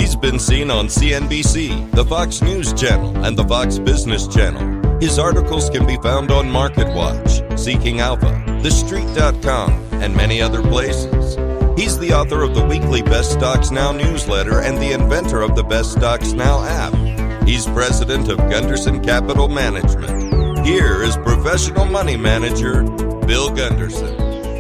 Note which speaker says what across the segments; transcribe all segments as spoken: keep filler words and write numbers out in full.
Speaker 1: He's been seen on C N B C, the Fox News Channel, and the Fox Business Channel. His articles can be found on MarketWatch, Seeking Alpha, the street dot com, and many other places. He's the author of the weekly Best Stocks Now newsletter and the inventor of the Best Stocks Now app. He's president of Gunderson Capital Management. Here is professional money manager, Bill Gunderson.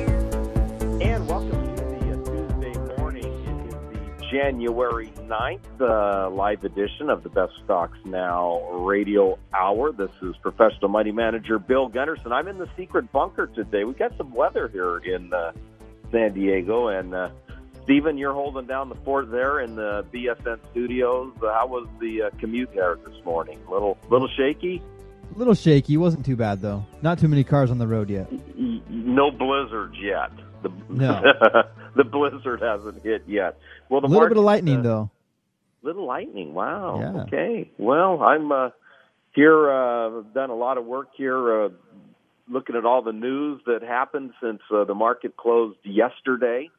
Speaker 2: And welcome to the uh, Tuesday morning. It is the January ninth uh, live edition of the Best Stocks Now radio hour. This is professional money manager Bill Gunderson. I'm in the secret bunker today. We've got some weather here in uh, San Diego, and uh, Stephen, you're holding down the fort there in the B S N studios. Uh, how was the uh, commute there this morning? Little, little shaky.
Speaker 3: A little shaky. It wasn't too bad though. Not too many cars on the road yet.
Speaker 2: No blizzards yet. The,
Speaker 3: no,
Speaker 2: the blizzard hasn't hit yet. Well, the
Speaker 3: a little
Speaker 2: market,
Speaker 3: bit of lightning
Speaker 2: uh,
Speaker 3: though.
Speaker 2: Little lightning. Wow.
Speaker 3: Yeah.
Speaker 2: Okay. Well, I'm uh, here. Uh, done a lot of work here. Uh, looking at all the news that happened since uh, the market closed yesterday.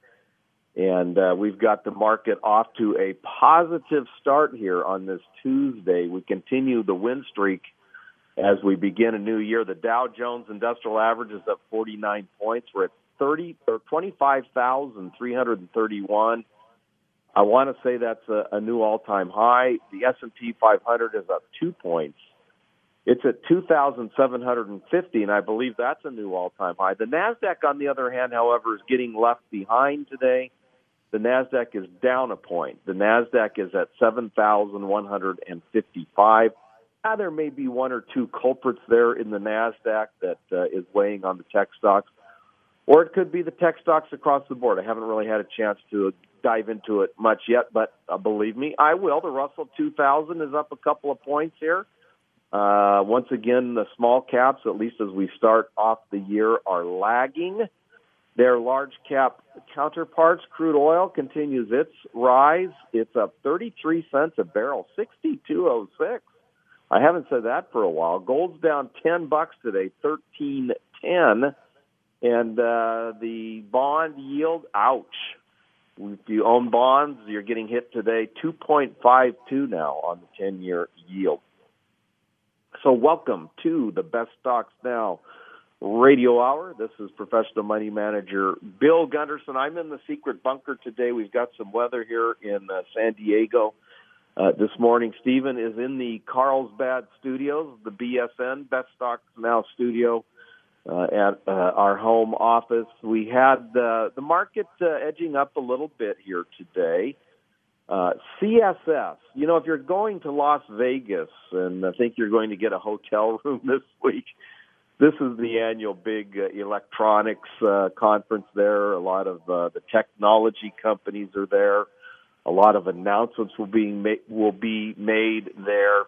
Speaker 2: And uh, we've got the market off to a positive start here on this Tuesday. We continue the win streak as we begin a new year. The Dow Jones Industrial Average is up forty-nine points. We're at thirty or twenty-five thousand three hundred thirty-one. I want to say that's a, a new all-time high. The S and P five hundred is up two points. It's at two thousand seven hundred fifty, and I believe that's a new all-time high. The NASDAQ, on the other hand, however, is getting left behind today. The NASDAQ is down a point. The NASDAQ is at seven thousand one hundred fifty-five. Now, there may be one or two culprits there in the NASDAQ that uh, is weighing on the tech stocks, or it could be the tech stocks across the board. I haven't really had a chance to dive into it much yet, but uh, believe me, I will. The Russell two thousand is up a couple of points here. Uh, once again, the small caps, at least as we start off the year, are lagging. Their large cap counterparts, crude oil, continues its rise. It's up thirty-three cents a barrel, sixty-two oh six. I haven't said that for a while. Gold's down ten bucks today, thirteen ten, and uh, the bond yield, ouch. If you own bonds, you're getting hit today, two point five two now on the ten-year yield. So welcome to the Best Stocks Now radio hour. This is professional money manager Bill Gunderson. I'm in the secret bunker today. We've got some weather here in uh, San Diego uh, this morning. Stephen is in the Carlsbad studios, the B S N, Best Stocks Now studio uh, at uh, our home office. We had uh, the market uh, edging up a little bit here today. Uh, C S S, you know, if you're going to Las Vegas, and I think you're going to get a hotel room this week, this is the annual big uh, electronics uh, conference there. A lot of uh, the technology companies are there. A lot of announcements will be ma- will be made there,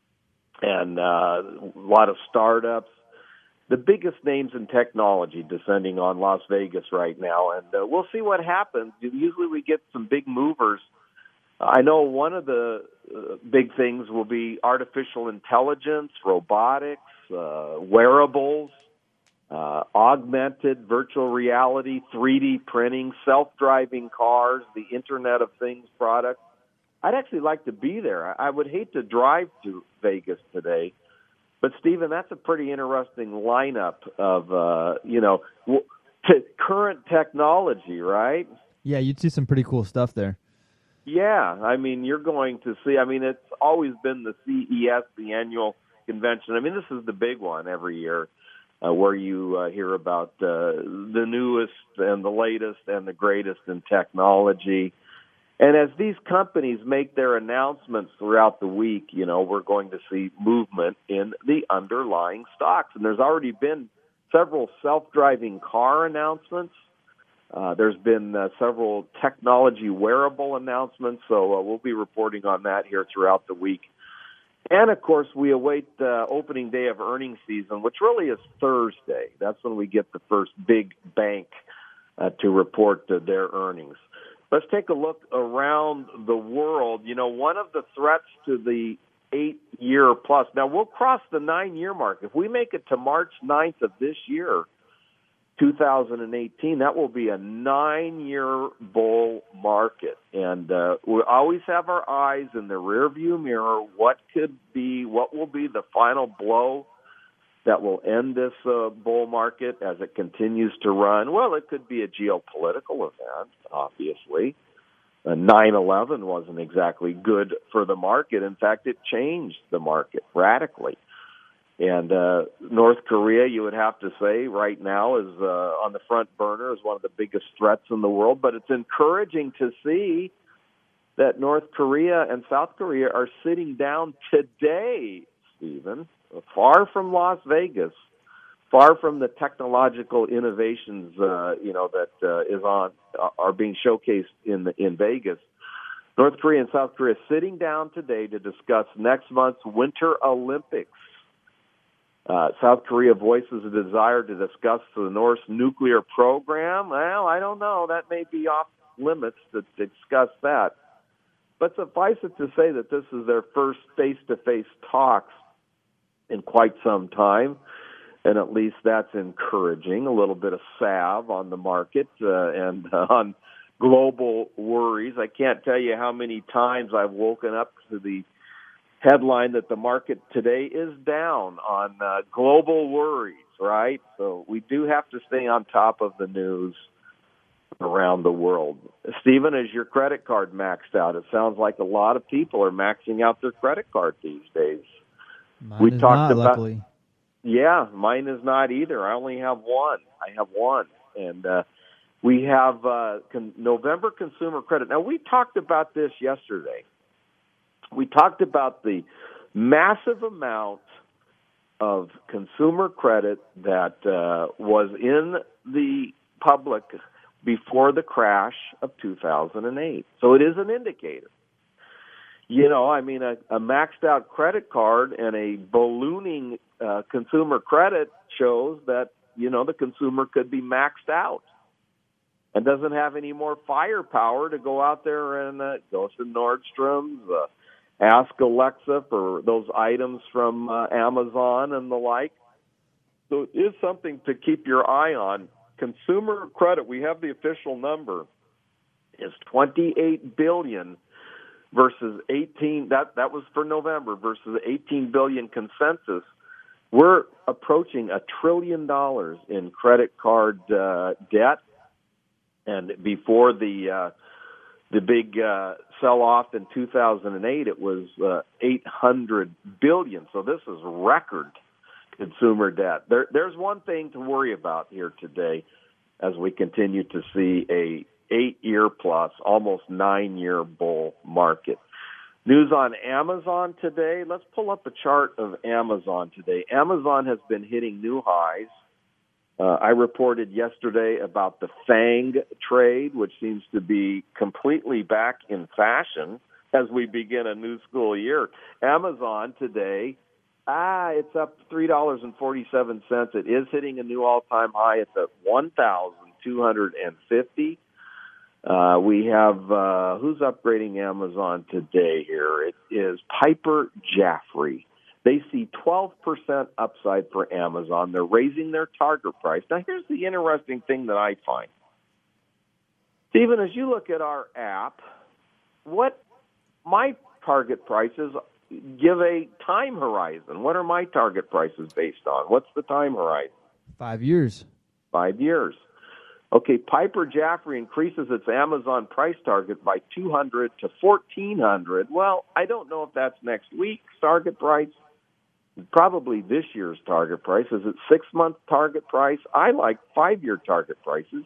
Speaker 2: and uh, a lot of startups. The biggest names in technology descending on Las Vegas right now, and uh, we'll see what happens. Usually we get some big movers. I know one of the uh, big things will be artificial intelligence, robotics, uh, wearables, uh, augmented virtual reality, three D printing, self-driving cars, the Internet of Things products. I'd actually like to be there. I would hate to drive to Vegas today. But, Stephen, that's a pretty interesting lineup of, uh, you know, w- t- current technology, right?
Speaker 3: Yeah, you'd see some pretty cool stuff there.
Speaker 2: Yeah, I mean, you're going to see, I mean, it's always been the C E S, the annual convention. I mean, this is the big one every year uh, where you uh, hear about uh, the newest and the latest and the greatest in technology. And as these companies make their announcements throughout the week, you know, we're going to see movement in the underlying stocks. And there's already been several self-driving car announcements. Uh, there's been uh, several technology wearable announcements, so uh, we'll be reporting on that here throughout the week. And, of course, we await the opening day of earnings season, which really is Thursday. That's when we get the first big bank uh, to report uh, their earnings. Let's take a look around the world. You know, one of the threats to the eight-year plus, now we'll cross the nine-year mark. If we make it to March ninth of this year, two thousand eighteen, that will be a nine-year bull market. And uh, we always have our eyes in the rearview mirror. What could be, what will be the final blow that will end this uh, bull market as it continues to run? Well, it could be a geopolitical event, obviously. Uh, nine eleven wasn't exactly good for the market. In fact, it changed the market radically. And uh, North Korea, you would have to say, right now is uh, on the front burner as one of the biggest threats in the world. But it's encouraging to see that North Korea and South Korea are sitting down today, Stephen, far from Las Vegas, far from the technological innovations, uh, you know, that uh, is on are being showcased in in Vegas. North Korea and South Korea sitting down today to discuss next month's Winter Olympics. Uh, South Korea voices a desire to discuss the North nuclear program. Well, I don't know. That may be off limits to discuss that. But suffice it to say that this is their first face-to-face talks in quite some time, and at least that's encouraging. A little bit of salve on the market uh, and uh, on global worries. I can't tell you how many times I've woken up to the headline that the market today is down on uh, global worries, right? So we do have to stay on top of the news around the world. Stephen, is your credit card maxed out? It sounds like a lot of people are maxing out their credit card these days.
Speaker 3: Mine
Speaker 2: we
Speaker 3: is
Speaker 2: talked
Speaker 3: not,
Speaker 2: about,
Speaker 3: luckily.
Speaker 2: Yeah, mine is not either. I only have one. I have one. And uh, we have uh, con- November consumer credit. Now, we talked about this yesterday. We talked about the massive amount of consumer credit that uh, was in the public before the crash of two thousand eight. So it is an indicator. You know, I mean, a, a maxed out credit card and a ballooning uh, consumer credit shows that, you know, the consumer could be maxed out and doesn't have any more firepower to go out there and uh, go to Nordstrom's, uh, ask Alexa for those items from uh, Amazon and the like. So it is something to keep your eye on. Consumer credit, we have the official number, is twenty-eight billion dollars versus eighteen. That that was for November versus eighteen billion dollars consensus. We're approaching a trillion dollars in credit card uh, debt, and before the uh, the big uh, sell-off in two thousand eight, it was uh, eight hundred billion dollars. So this is record consumer debt. There, there's one thing to worry about here today as we continue to see a eight-year plus, almost nine-year bull market. News on Amazon today. Let's pull up a chart of Amazon today. Amazon has been hitting new highs. Uh, I reported yesterday about the FANG trade, which seems to be completely back in fashion as we begin a new school year. Amazon today, ah, it's up three dollars and forty-seven cents. It is hitting a new all-time high. It's at one thousand two hundred fifty dollars. Uh, we have, uh, who's upgrading Amazon today here? It is Piper Jaffray. They see twelve percent upside for Amazon. They're raising their target price. Now, here's the interesting thing that I find. Stephen, as you look at our app, what my target prices give a time horizon. What are my target prices based on? What's the time horizon?
Speaker 3: Five years.
Speaker 2: Five years. Okay, Piper Jaffray increases its Amazon price target by two hundred to fourteen hundred. Well, I don't know if that's next week's target price. Probably this year's target price. Is it six-month target price? I like five-year target prices.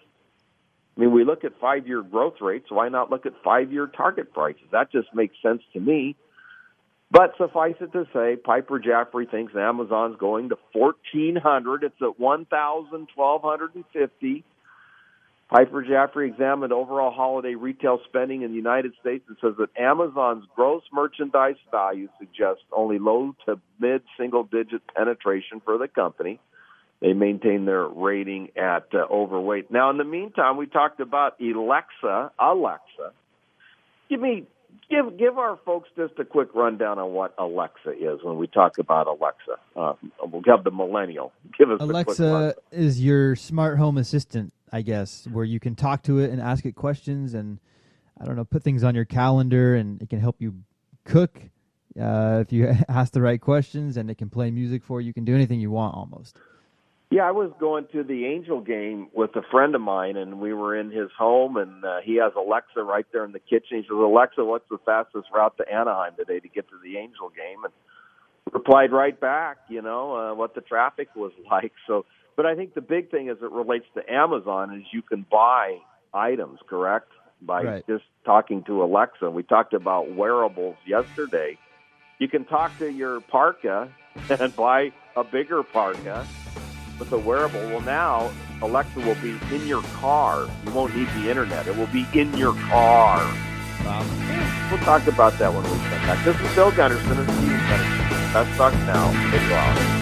Speaker 2: I mean, we look at five-year growth rates. Why not look at five-year target prices? That just makes sense to me. But suffice it to say, Piper Jaffray thinks Amazon's going to fourteen hundred. It's at one thousand two hundred fifty. Piper Jaffray examined overall holiday retail spending in the United States and says that Amazon's gross merchandise value suggests only low to mid-single-digit penetration for the company. They maintain their rating at uh, overweight. Now, in the meantime, we talked about Alexa. Alexa, give me give give our folks just a quick rundown on what Alexa is when we talk about Alexa. Uh, we'll have the millennial. Give us
Speaker 3: Alexa
Speaker 2: a quick rundown.
Speaker 3: is your smart home assistant, I guess, where you can talk to it and ask it questions and, I don't know, put things on your calendar, and it can help you cook uh, if you ask the right questions, and it can play music for you. You can do anything you want almost.
Speaker 2: Yeah, I was going to the Angel game with a friend of mine, and we were in his home, and uh, he has Alexa right there in the kitchen. He says, Alexa, what's the fastest route to Anaheim today to get to the Angel game? And replied right back, you know, uh, what the traffic was like. So, but I think the big thing as it relates to Amazon is you can buy items, correct, by
Speaker 3: Right.
Speaker 2: just talking to Alexa. We talked about wearables yesterday. You can talk to your parka and buy a bigger parka with a wearable. Well, now Alexa will be in your car. You won't need the internet. It will be in your car.
Speaker 3: Wow.
Speaker 2: We'll talk about that when we come back. This is Bill Gunderson and Steve Gunderson. Let's talk now. Big Rob.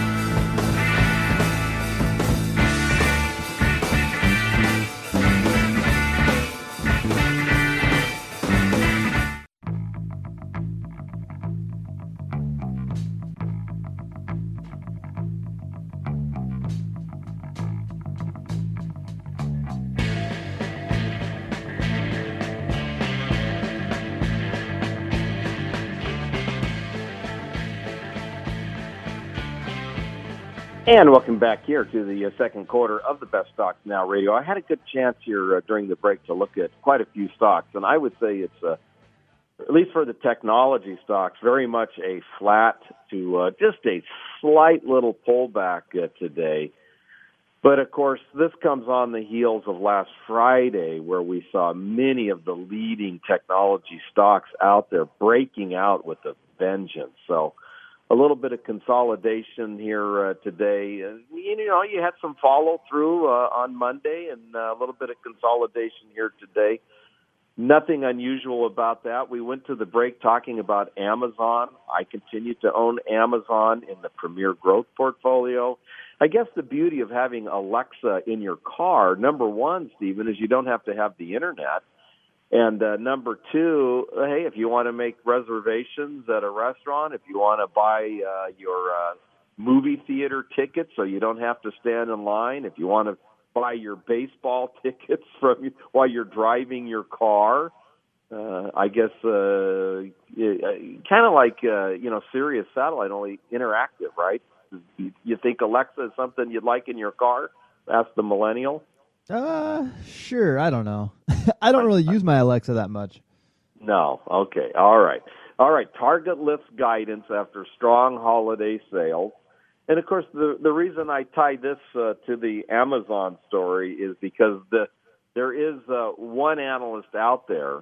Speaker 2: And welcome back here to the uh, second quarter of the Best Stocks Now Radio. I had a good chance here uh, during the break to look at quite a few stocks, and I would say it's, uh, at least for the technology stocks, very much a flat to uh, just a slight little pullback uh, today. But, of course, this comes on the heels of last Friday where we saw many of the leading technology stocks out there breaking out with a vengeance. So a little bit of consolidation here uh, today. Uh, you know, you had some follow-through uh, on Monday and uh, a little bit of consolidation here today. Nothing unusual about that. We went to the break talking about Amazon. I continue to own Amazon in the Premier Growth portfolio. I guess the beauty of having Alexa in your car, number one, Stephen, is you don't have to have the internet. And uh, number two, hey, if you want to make reservations at a restaurant, if you want to buy uh, your uh, movie theater tickets so you don't have to stand in line, if you want to buy your baseball tickets from while you're driving your car, uh, I guess uh, kind of like, uh, you know, Sirius Satellite, only interactive, right? You, you think Alexa is something you'd like in your car? Ask the millennial.
Speaker 3: Uh, sure. I don't know. I don't really use my Alexa that much.
Speaker 2: No. Okay. All right. All right. Target lifts guidance after strong holiday sales. And, of course, the, the reason I tie this uh, to the Amazon story is because the there is uh, one analyst out there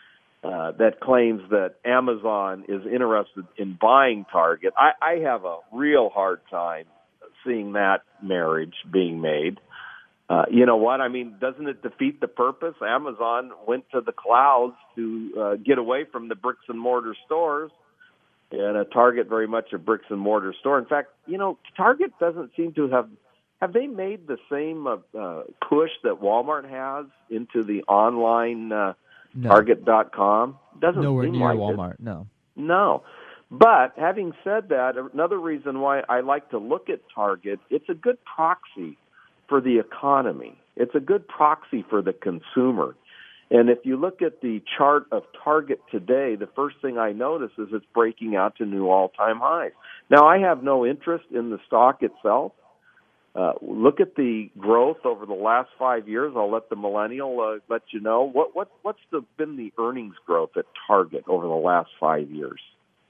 Speaker 2: uh, that claims that Amazon is interested in buying Target. I, I have a real hard time seeing that marriage being made. Uh, you know what? I mean, doesn't it defeat the purpose? Amazon went to the clouds to uh, get away from the bricks and mortar stores, and a Target very much a bricks and mortar store. In fact, you know, Target doesn't seem to have have they made the same uh, uh, push that Walmart has into the online uh,
Speaker 3: No.
Speaker 2: Target dot com? Doesn't
Speaker 3: Nowhere
Speaker 2: seem
Speaker 3: near
Speaker 2: like
Speaker 3: Walmart.
Speaker 2: it.
Speaker 3: No.
Speaker 2: No. But having said that, another reason why I like to look at Target, it's a good proxy for the economy. It's a good proxy for the consumer. And if you look at the chart of Target today, the first thing I notice is it's breaking out to new all-time highs. Now, I have no interest in the stock itself. Uh, look at the growth over the last five years. I'll let the millennial uh, let you know. What, what, what's the, been the earnings growth at Target over the last five years?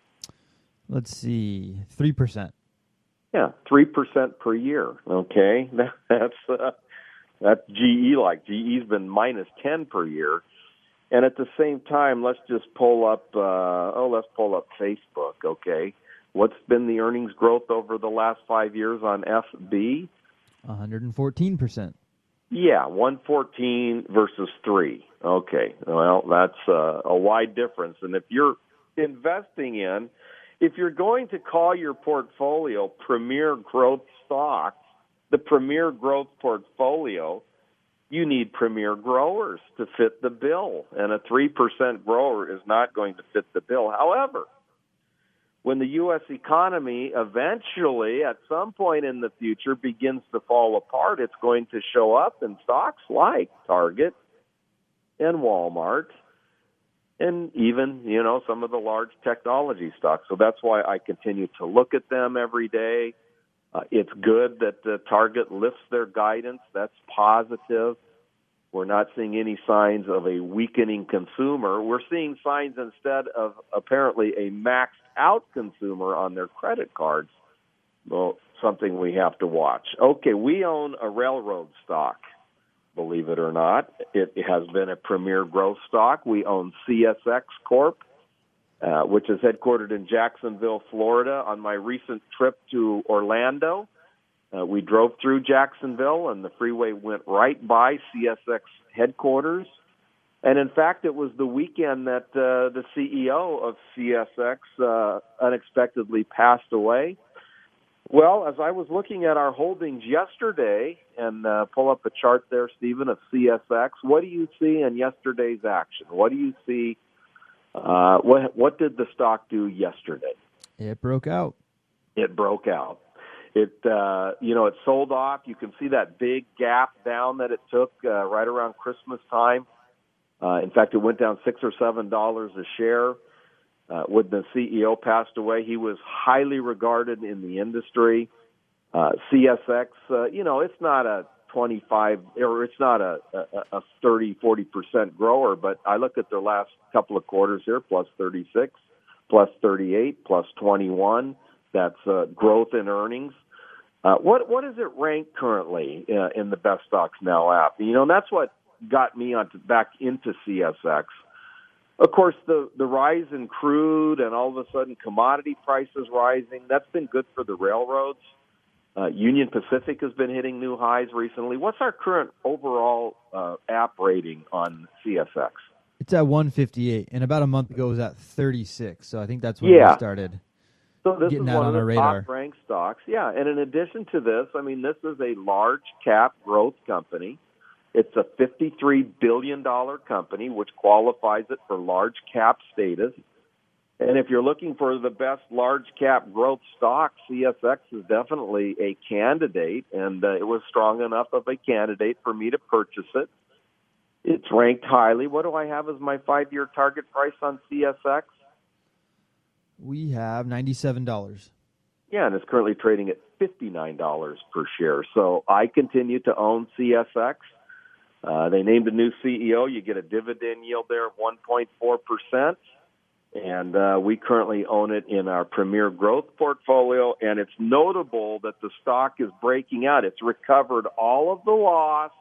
Speaker 3: Let's see. three percent.
Speaker 2: Yeah, three percent per year. Okay, that's uh, that's G E like. G E's been minus ten per year, and at the same time, let's just pull up. Uh, oh, let's pull up Facebook. Okay, what's been the earnings growth over the last five years on F B?
Speaker 3: one hundred fourteen percent.
Speaker 2: Yeah, one fourteen versus three. Okay, well, that's uh, a wide difference. And if you're investing in If you're going to call your portfolio Premier Growth Stocks, the Premier Growth Portfolio, you need premier growers to fit the bill, and a three percent grower is not going to fit the bill. However, when the U S economy eventually, at some point in the future, begins to fall apart, it's going to show up in stocks like Target and Walmart and even, you know, some of the large technology stocks. So that's why I continue to look at them every day. Uh, it's good that uh, Target lifts their guidance. That's positive. We're not seeing any signs of a weakening consumer. We're seeing signs instead of apparently a maxed out consumer on their credit cards. Well, something we have to watch. Okay, we own a railroad stock, believe it or not. It has been a premier growth stock. We own C S X Corp, uh, which is headquartered in Jacksonville, Florida. On my recent trip to Orlando, Uh, we drove through Jacksonville, and the freeway went right by C S X headquarters. And, in fact, it was the weekend that uh, the C E O of C S X uh, unexpectedly passed away. Well, as I was looking at our holdings yesterday, and uh, pull up a chart there, Stephen, of C S X, what do you see in yesterday's action? What do you see? Uh, what, what did the stock do yesterday?
Speaker 3: It broke out. It
Speaker 2: broke out. It, uh, you know, it sold off. You can see that big gap down that it took uh, right around Christmas time. Uh, in fact, it went down six or seven dollars a share. Uh, when the C E O passed away, he was highly regarded in the industry. Uh, C S X, uh, you know, it's not a twenty-five or it's not a, a, a thirty, forty percent grower, but I look at their last couple of quarters here, plus thirty-six, plus thirty-eight, plus twenty-one. That's uh, growth in earnings. Uh, what what is it ranked currently uh, in the Best Stocks Now app? You know, and that's what got me on to, back into C S X. Of course, the, the rise in crude and all of a sudden commodity prices rising, that's been good for the railroads. Uh, Union Pacific has been hitting new highs recently. What's our current overall uh, app rating on C S X?
Speaker 3: It's at one fifty-eight, and about a month ago it was at thirty-six, so I think that's when
Speaker 2: yeah.
Speaker 3: we started.
Speaker 2: So this
Speaker 3: Getting
Speaker 2: is
Speaker 3: one
Speaker 2: of the
Speaker 3: on radar.
Speaker 2: top-ranked stocks. Yeah, and in addition to this, I mean, this is a large-cap growth company. It's a fifty-three billion dollars company, which qualifies it for large-cap status. And if you're looking for the best large-cap growth stock, C S X is definitely a candidate, and uh, it was strong enough of a candidate for me to purchase it. It's ranked highly. What do I have as my five-year target price on C S X?
Speaker 3: We have ninety-seven dollars.
Speaker 2: Yeah, and it's currently trading at fifty-nine dollars per share. So I continue to own C S X. Uh, they named a new C E O. You get a dividend yield there of one point four percent. And uh, we currently own it in our Premier Growth portfolio. And it's notable that the stock is breaking out. It's recovered all of the loss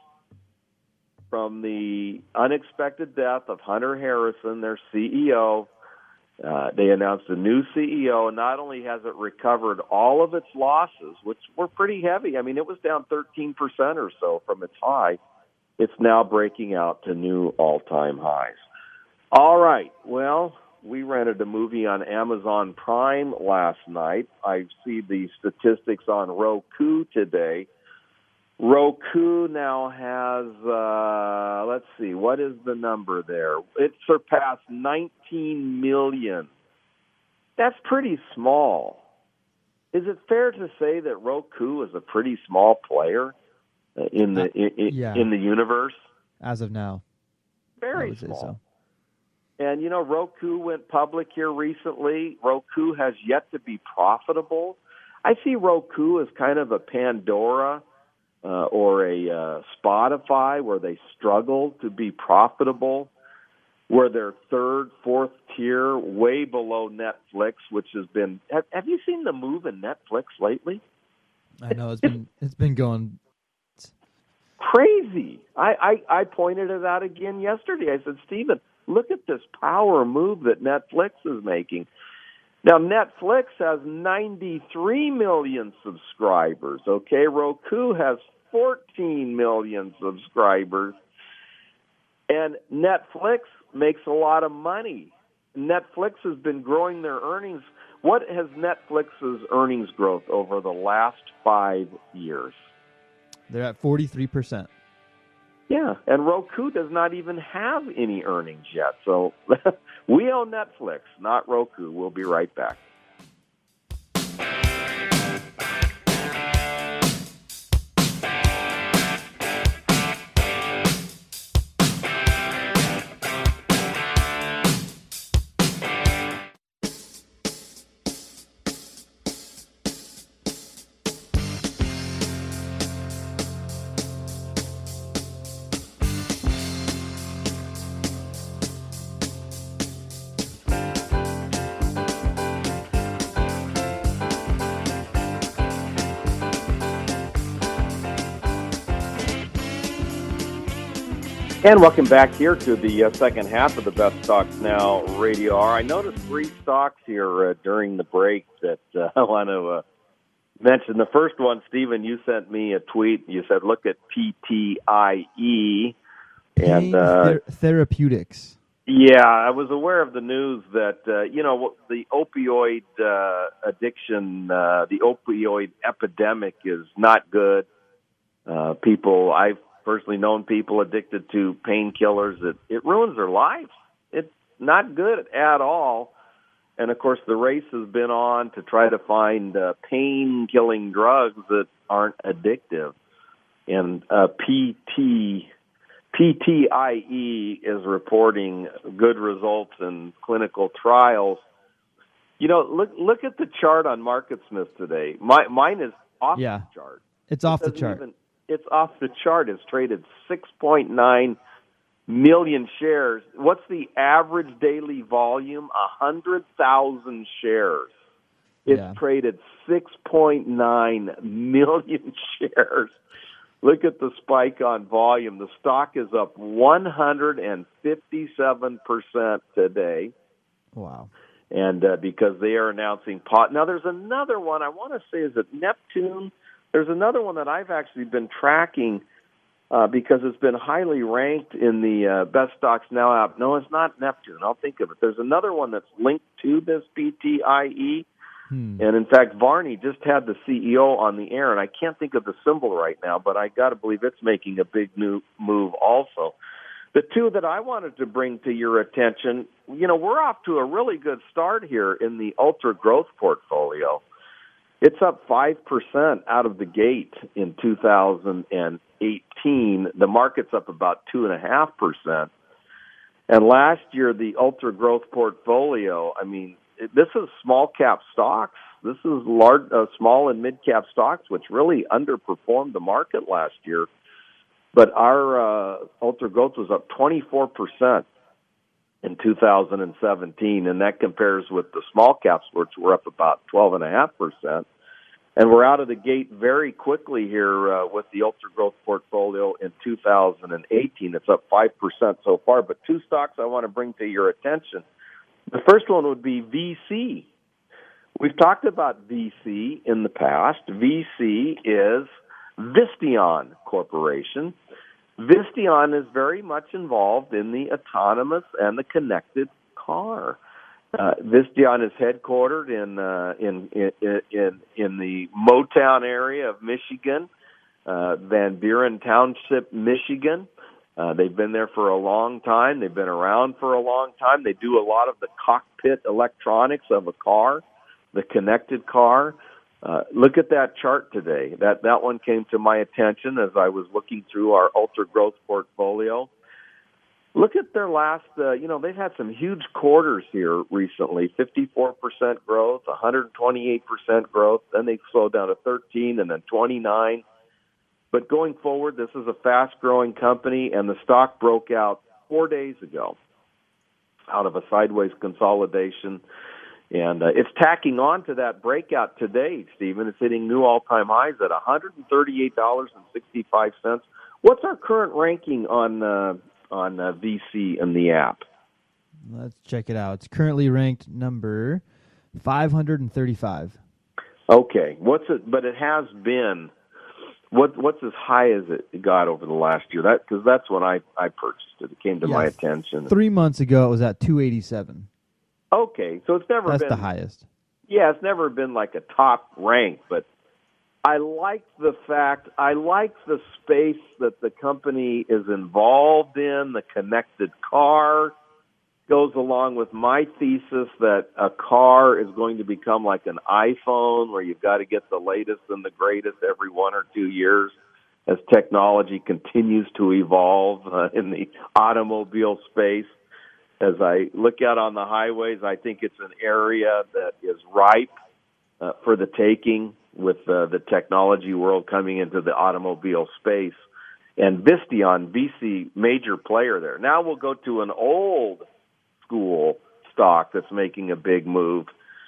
Speaker 2: from the unexpected death of Hunter Harrison, their C E O. Uh, they announced a new C E O, and not only has it recovered all of its losses, which were pretty heavy. I mean, it was down thirteen percent or so from its high. It's now breaking out to new all-time highs. All right. Well, we rented a movie on Amazon Prime last night. I see the statistics on Roku today. Roku now has, uh, let's see, what is the number there? It surpassed nineteen million. That's pretty small. Is it fair to say that Roku is a pretty small player in the in,
Speaker 3: yeah.
Speaker 2: in the universe?
Speaker 3: As of now.
Speaker 2: Very
Speaker 3: I would
Speaker 2: small.
Speaker 3: say so.
Speaker 2: And, you know, Roku went public here recently. Roku has yet to be profitable. I see Roku as kind of a Pandora Uh, or a uh, Spotify, where they struggle to be profitable, where they're third, fourth tier, way below Netflix, which has been. Have, have you seen the move in Netflix lately?
Speaker 3: I know it's been it's been going
Speaker 2: crazy. I, I I pointed it out again yesterday. I said, Stephen, look at this power move that Netflix is making. Now, Netflix has ninety-three million subscribers, okay? Roku has fourteen million subscribers. And Netflix makes a lot of money. Netflix has been growing their earnings. What has Netflix's earnings growth over the last five years?
Speaker 3: They're at forty-three percent.
Speaker 2: Yeah, and Roku does not even have any earnings yet. So we own Netflix, not Roku. We'll be right back. And welcome back here to the uh, second half of the Best Stocks Now Radio Hour. I noticed three stocks here uh, during the break that uh, I want to uh, mention. The first one, Stephen, you sent me a tweet. You said, look at P T I E.
Speaker 3: And uh, Ther- Therapeutics.
Speaker 2: Yeah, I was aware of the news that, uh, you know, the opioid uh, addiction, uh, the opioid epidemic is not good. Uh, people, I've personally known people addicted to painkillers. It, it ruins their lives. It's not good at all. And, of course, the race has been on to try to find uh, pain-killing drugs that aren't addictive. And uh, P T, P T I E is reporting good results in clinical trials. You know, look look at the chart on MarketSmith today. My, mine is off
Speaker 3: yeah,
Speaker 2: the chart.
Speaker 3: It's off the chart.
Speaker 2: Even, It's off the chart. It's traded six point nine million shares. What's the average daily volume? one hundred thousand shares. It's
Speaker 3: yeah.
Speaker 2: traded six point nine million shares. Look at the spike on volume. The stock is up one hundred fifty-seven percent today.
Speaker 3: Wow.
Speaker 2: And uh, because they are announcing pot. Now, there's another one. I want to say, is it Neptune? There's another one that I've actually been tracking uh, because it's been highly ranked in the uh, Best Stocks Now app. No, it's not Neptune. I'll think of it. There's another one that's linked to this P T I E. Hmm. And, in fact, Varney just had the C E O on the air, and I can't think of the symbol right now, but I got to believe it's making a big new move also. The two that I wanted to bring to your attention, you know, we're off to a really good start here in the ultra-growth portfolio. It's up five percent out of the gate in two thousand eighteen. The market's up about two point five percent. And last year, the ultra-growth portfolio, I mean, it, this is small-cap stocks. This is large, uh, small and mid-cap stocks, which really underperformed the market last year. But our uh, ultra-growth was up twenty-four percent in two thousand seventeen, and that compares with the small caps, which were up about twelve point five percent. And we're out of the gate very quickly here uh, with the ultra-growth portfolio in two thousand eighteen. It's up five percent so far. But two stocks I want to bring to your attention. The first one would be V C. We've talked about V C in the past. V C is Visteon Corporation. Visteon is very much involved in the autonomous and the connected car. Uh, Visteon is headquartered in, uh, in in in in the Motown area of Michigan, uh, Van Buren Township, Michigan. Uh, they've been there for a long time. They've been around for a long time. They do a lot of the cockpit electronics of a car, the connected car. Uh, look at that chart today. That that one came to my attention as I was looking through our ultra-growth portfolio. Look at their last, uh, you know, they've had some huge quarters here recently, fifty-four percent growth, one hundred twenty-eight percent growth. Then they slowed down to thirteen and then twenty-nine. But going forward, this is a fast-growing company, and the stock broke out four days ago out of a sideways consolidation. And uh, it's tacking on to that breakout today, Stephen. It's hitting new all-time highs at one hundred thirty-eight dollars and sixty-five cents. What's our current ranking on uh, on uh, V C in the app?
Speaker 3: Let's check it out. It's currently ranked number five hundred thirty-five.
Speaker 2: Okay. What's it? But it has been. What what's as high as it got over the last year? That because that's when I, I purchased it. It came to
Speaker 3: yeah,
Speaker 2: my attention.
Speaker 3: Three months ago, it was at two eighty-seven.
Speaker 2: Okay, so it's never
Speaker 3: That's
Speaker 2: been...
Speaker 3: the highest.
Speaker 2: Yeah, it's never been like a top rank, but I like the fact, I like the space that the company is involved in. The connected car goes along with my thesis that a car is going to become like an iPhone, where you've got to get the latest and the greatest every one or two years as technology continues to evolve uh, in the automobile space. As I look out on the highways, I think it's an area that is ripe uh, for the taking, with uh, the technology world coming into the automobile space. And Visteon, V C, major player there. Now we'll go to an old school stock that's making a big move.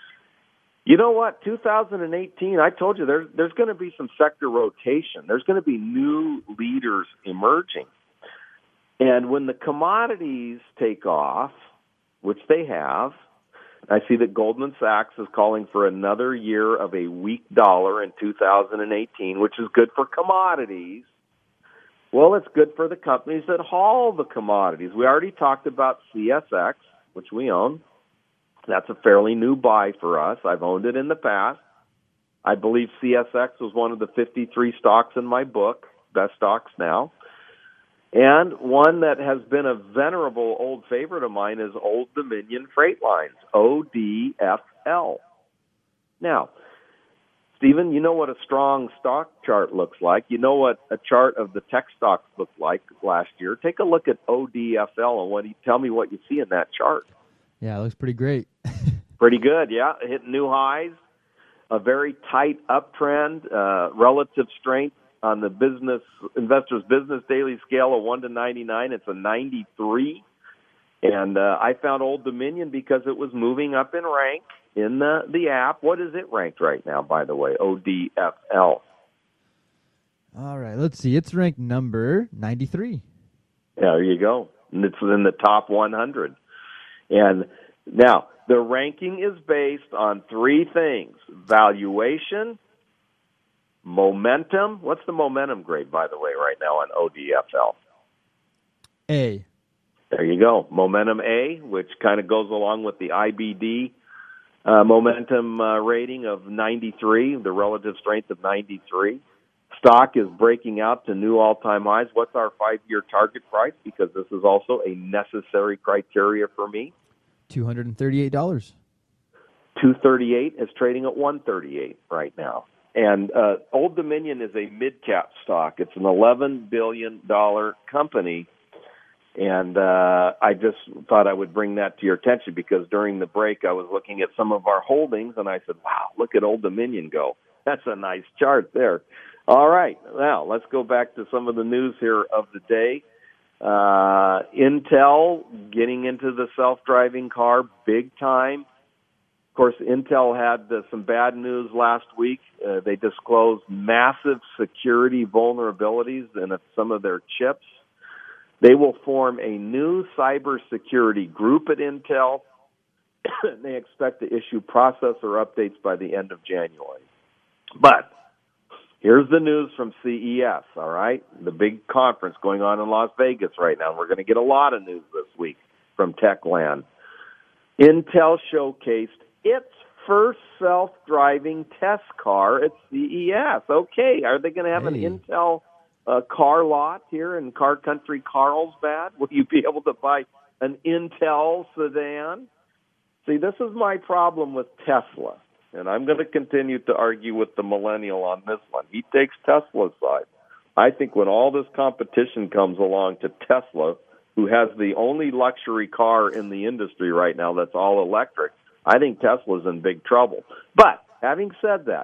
Speaker 2: You know what? two thousand eighteen, I told you there's, there's going to be some sector rotation. There's going to be new leaders emerging. And when the commodities take off, which they have, I see that Goldman Sachs is calling for another year of a weak dollar in two thousand eighteen, which is good for commodities. Well, it's good for the companies that haul the commodities. We already talked about C S X, which we own. That's a fairly new buy for us. I've owned it in the past. I believe C S X was one of the fifty-three stocks in my book, best stocks now. And one that has been a venerable old favorite of mine is Old Dominion Freight Lines, O D F L. Now, Stephen, you know what a strong stock chart looks like. You know what a chart of the tech stocks looked like last year. Take a look at O D F L and what you tell me what you see in that chart.
Speaker 3: Yeah, it looks pretty great.
Speaker 2: Pretty good, yeah. Hitting new highs, a very tight uptrend, uh, relative strength on the business investors business daily scale of one to ninety-nine. It's a ninety-three. And uh, I found Old Dominion because it was moving up in rank in the, the app. What is it ranked right now, by the way? O D F L.
Speaker 3: All right, let's see. It's ranked number ninety-three.
Speaker 2: There you go. And it's in the top one hundred. And now, the ranking is based on three things: valuation, momentum. What's the momentum grade, by the way, right now on O D F L?
Speaker 3: A.
Speaker 2: There you go. Momentum A, which kind of goes along with the I B D uh, momentum uh, rating of ninety-three, the relative strength of ninety-three. Stock is breaking out to new all-time highs. What's our five-year target price? Because this is also a necessary criteria for me.
Speaker 3: two hundred thirty-eight dollars.
Speaker 2: two thirty-eight is trading at one thirty-eight right now. And uh, Old Dominion is a mid-cap stock. It's an eleven billion dollars company. And uh, I just thought I would bring that to your attention because during the break I was looking at some of our holdings and I said, wow, look at Old Dominion go. That's a nice chart there. All right. Now, let's go back to some of the news here of the day. Uh, Intel getting into the self-driving car big time. Of course, Intel had uh, some bad news last week. Uh, they disclosed massive security vulnerabilities in some of their chips. They will form a new cybersecurity group at Intel. They expect to issue processor updates by the end of January. But here's the news from C E S, all right? The big conference going on in Las Vegas right now. We're going to get a lot of news this week from Techland. Intel showcased its first self-driving test car at C E S. Okay, are they going to have
Speaker 3: hey.
Speaker 2: an Intel uh, car lot here in Car Country Carlsbad? Will you be able to buy an Intel sedan? See, this is my problem with Tesla. And I'm going to continue to argue with the millennial on this one. He takes Tesla's side. I think when all this competition comes along to Tesla, who has the only luxury car in the industry right now that's all electric, I think Tesla's in big trouble. But having said that,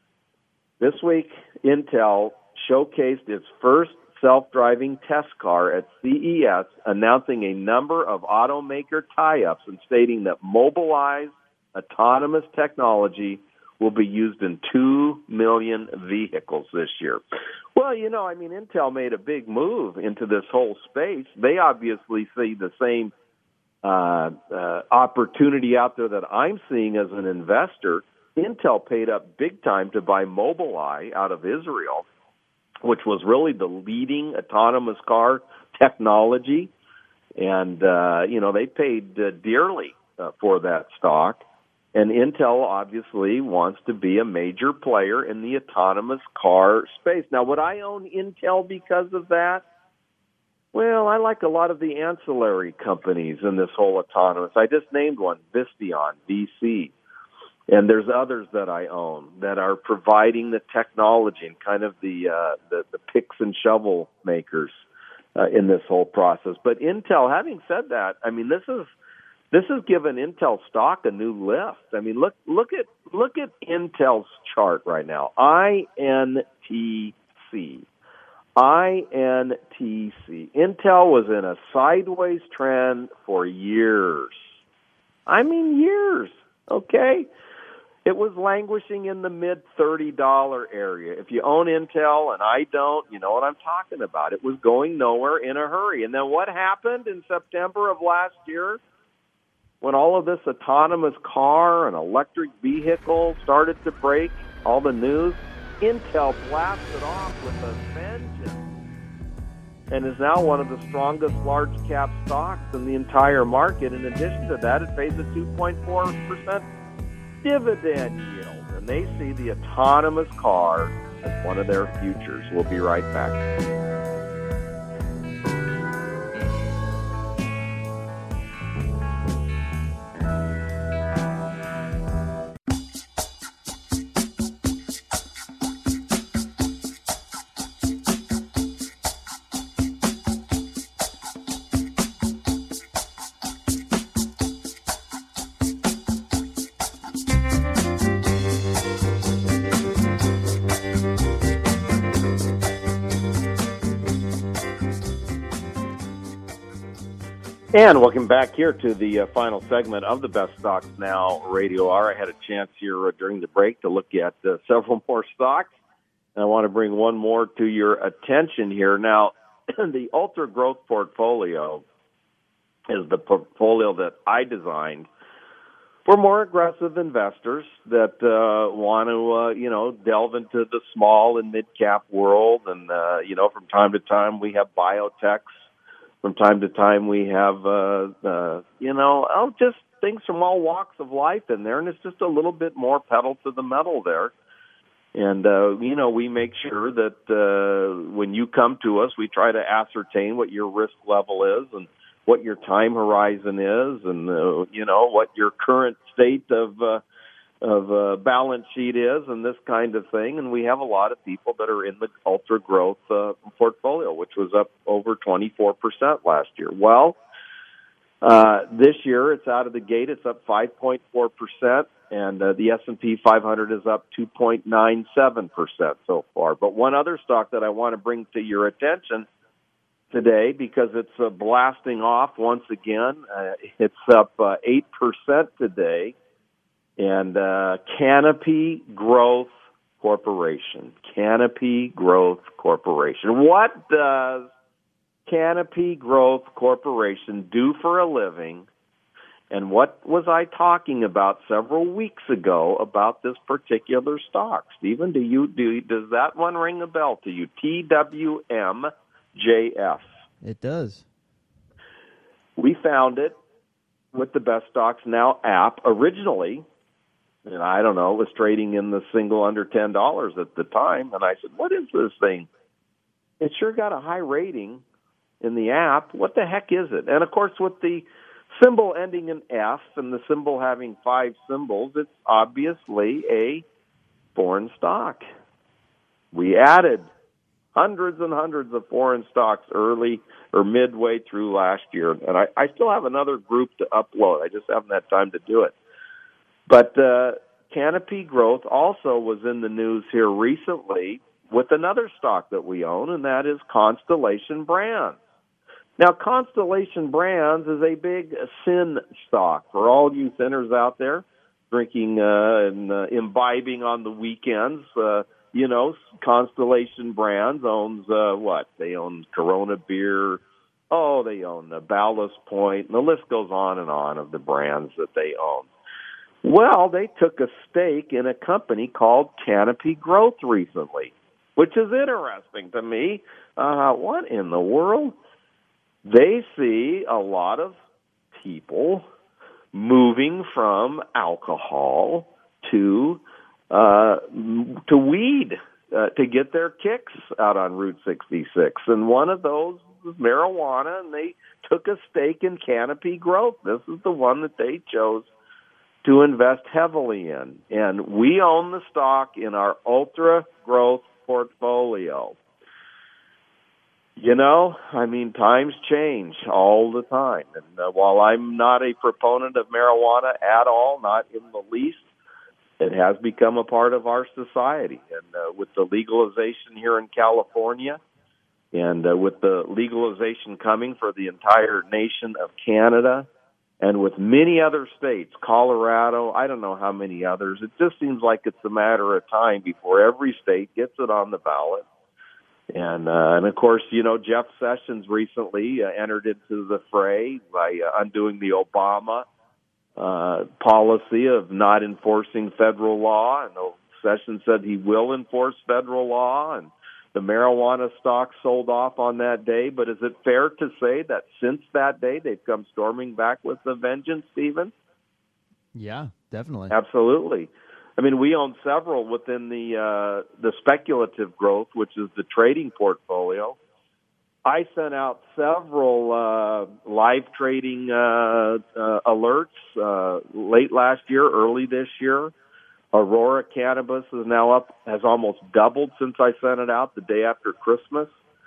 Speaker 2: this week Intel showcased its first self-driving test car at C E S, announcing a number of automaker tie-ups and stating that Mobileye's autonomous technology will be used in two million vehicles this year. Well, you know, I mean, Intel made a big move into this whole space. They obviously see the same uh, uh, opportunity out there that I'm seeing as an investor. Intel paid up big time to buy Mobileye out of Israel, which was really the leading autonomous car technology. And, uh, you know, they paid uh, dearly uh, for that stock. And Intel obviously wants to be a major player in the autonomous car space. Now, would I own Intel because of that? Well, I like a lot of the ancillary companies in this whole autonomous. I just named one, Visteon, V C. And there's others that I own that are providing the technology and kind of the uh, the, the picks and shovel makers uh, in this whole process. But Intel, having said that, I mean, this is this has given Intel stock a new lift. I mean, look look at look at Intel's chart right now. I N T C. I N T C. Intel was in a sideways trend for years. I mean, years, okay? It was languishing in the mid thirty dollars area. If you own Intel, and I don't, you know what I'm talking about. It was going nowhere in a hurry. And then what happened in September of last year when all of this autonomous car and electric vehicle started to break, all the news? Intel blasted off with a vengeance and is now one of the strongest large-cap stocks in the entire market. In addition to that, it pays a two point four percent dividend yield, and they see the autonomous car as one of their futures. We'll be right back. And welcome back here to the uh, final segment of the Best Stocks Now Radio Hour. I had a chance here uh, during the break to look at uh, several more stocks, and I want to bring one more to your attention here. Now, the Ultra Growth portfolio is the portfolio that I designed for more aggressive investors that uh, want to, uh, you know, delve into the small and mid-cap world. And, uh, you know, from time to time we have biotechs. From time to time, we have, uh, uh, you know, oh, just things from all walks of life in there, and it's just a little bit more pedal to the metal there. And, uh, you know, we make sure that uh, when you come to us, we try to ascertain what your risk level is and what your time horizon is and, uh, you know, what your current state of uh, of uh, balance sheet is and this kind of thing. And we have a lot of people that are in the ultra growth uh, portfolio, which was up over twenty-four percent last year. Well, uh, this year it's out of the gate. It's up five point four percent, and uh, the S and P five hundred is up two point nine seven percent so far. But one other stock that I want to bring to your attention today, because it's uh, blasting off once again, uh, it's up uh, eight percent today. And uh, Canopy Growth Corporation. Canopy Growth Corporation. What does Canopy Growth Corporation do for a living? And what was I talking about several weeks ago about this particular stock? Stephen, do you do does that one ring a bell to you? T W M J F.
Speaker 3: It does.
Speaker 2: We found it with the Best Stocks Now app originally. And I don't know, it was trading in the single under ten dollars at the time. And I said, what is this thing? It sure got a high rating in the app. What the heck is it? And, of course, with the symbol ending in F and the symbol having five symbols, it's obviously a foreign stock. We added hundreds and hundreds of foreign stocks early or midway through last year. And I, I still have another group to upload. I just haven't had time to do it. But uh, Canopy Growth also was in the news here recently with another stock that we own, and that is Constellation Brands. Now, Constellation Brands is a big sin stock for all you sinners out there drinking uh, and uh, imbibing on the weekends. Uh, you know, Constellation Brands owns uh, what? They own Corona Beer. Oh, they own the Ballast Point. And the list goes on and on of the brands that they own. Well, they took a stake in a company called Canopy Growth recently, which is interesting to me. Uh, what in the world? They see a lot of people moving from alcohol to uh, to weed uh, to get their kicks out on Route sixty-six. And one of those was marijuana, and they took a stake in Canopy Growth. This is the one that they chose to invest heavily in. And we own the stock in our Ultra Growth portfolio. You know, I mean, times change all the time. And uh, while I'm not a proponent of marijuana at all, not in the least, it has become a part of our society. And uh, with the legalization here in California, and uh, with the legalization coming for the entire nation of Canada, and with many other states, Colorado, I don't know how many others, it just seems like it's a matter of time before every state gets it on the ballot. And, uh, and of course, you know, Jeff Sessions recently uh, entered into the fray by uh, undoing the Obama uh, policy of not enforcing federal law. And Sessions said he will enforce federal law, and the marijuana stock sold off on that day. But is it fair to say that since that day they've come storming back with a vengeance, Stephen?
Speaker 3: Yeah, definitely.
Speaker 2: Absolutely. I mean, we own several within the uh, the speculative growth, which is the trading portfolio. I sent out several uh, live trading uh, uh, alerts uh, late last year, early this year. Aurora Cannabis is now up, has almost doubled since I sent it out the day after Christmas.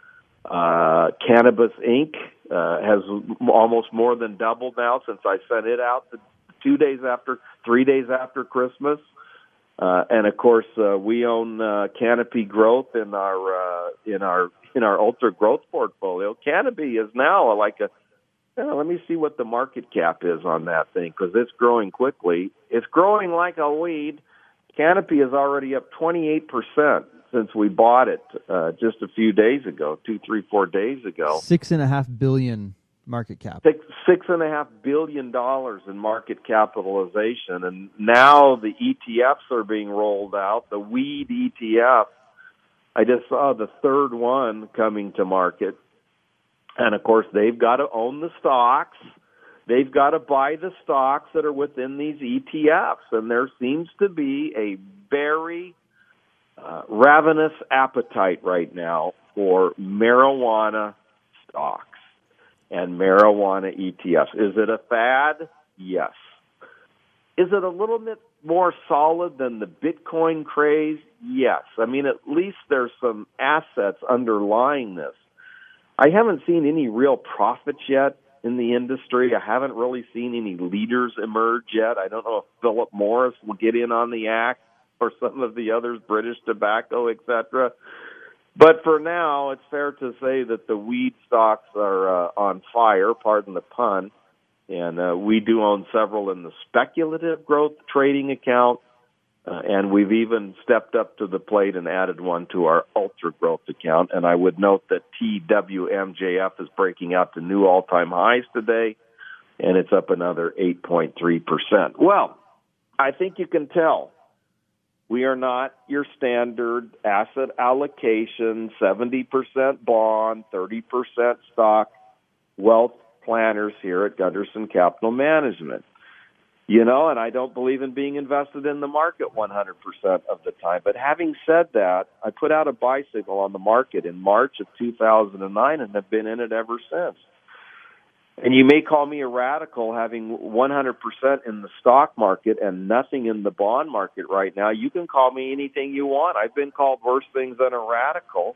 Speaker 2: Uh, Cannabis Incorporated uh, has almost more than doubled now since I sent it out the two days after, three days after Christmas. Uh, and of course, uh, we own uh, Canopy Growth in our uh, in our in our Ultra Growth portfolio. Canopy is now like a. You know, let me see what the market cap is on that thing, because it's growing quickly. It's growing like a weed. Canopy is already up twenty-eight percent since we bought it uh, just a few days ago, two, three, four days ago.
Speaker 3: Six and a half billion market cap.
Speaker 2: Six, six and a half billion dollars in market capitalization, and now the E T Fs are being rolled out. The weed E T F. I just saw the third one coming to market, and of course they've got to own the stocks. They've got to buy the stocks that are within these E T Fs, and there seems to be a very uh, ravenous appetite right now for marijuana stocks and marijuana E T Fs. Is it a fad? Yes. Is it a little bit more solid than the Bitcoin craze? Yes. I mean, at least there's some assets underlying this. I haven't seen any real profits yet in the industry. I haven't really seen any leaders emerge yet. I don't know if Philip Morris will get in on the act, or some of the others, British Tobacco, et cetera. But for now, it's fair to say that the weed stocks are uh, on fire, pardon the pun, and uh, we do own several in the speculative growth trading account, uh, and we've even stepped up to the plate and added one to our ultra growth account. And I would note that T W M J F is breaking out to new all-time highs today, and it's up another eight point three percent. Well, I think you can tell we are not your standard asset allocation, seventy percent bond, thirty percent stock, wealth planners here at Gunderson Capital Management. You know, and I don't believe in being invested in the market one hundred percent of the time. But having said that, I put out a buy signal on the market in March of two thousand nine and have been in it ever since. And you may call me a radical having one hundred percent in the stock market and nothing in the bond market right now. You can call me anything you want. I've been called worse things than a radical.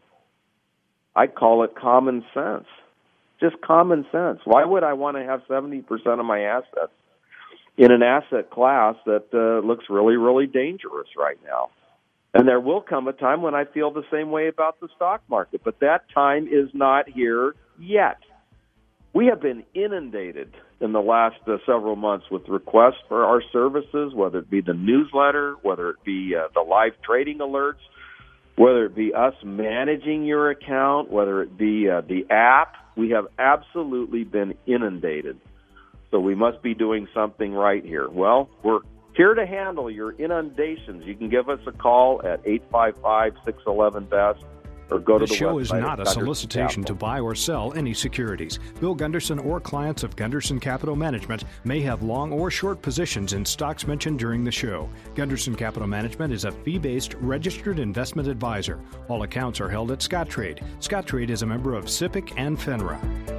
Speaker 2: I call it common sense. Just common sense. Why would I want to have seventy percent of my assets in an asset class that uh, looks really, really dangerous right now? And there will come a time when I feel the same way about the stock market, but that time is not here yet. We have been inundated in the last uh, several months with requests for our services, whether it be the newsletter, whether it be uh, the live trading alerts, whether it be us managing your account, whether it be uh, the app. We have absolutely been inundated. So we must be doing something right here. Well, we're here to handle your inundations. You can give us a call at eight five five, six one one, B E S T. or go to
Speaker 4: This
Speaker 2: the
Speaker 4: show
Speaker 2: website.
Speaker 4: is not a
Speaker 2: at Gunderson
Speaker 4: solicitation
Speaker 2: Capital.
Speaker 4: to buy or sell any securities. Bill Gunderson or clients of Gunderson Capital Management may have long or short positions in stocks mentioned during the show. Gunderson Capital Management is a fee-based registered investment advisor. All accounts are held at Scottrade. Scottrade is a member of SIPC and FINRA.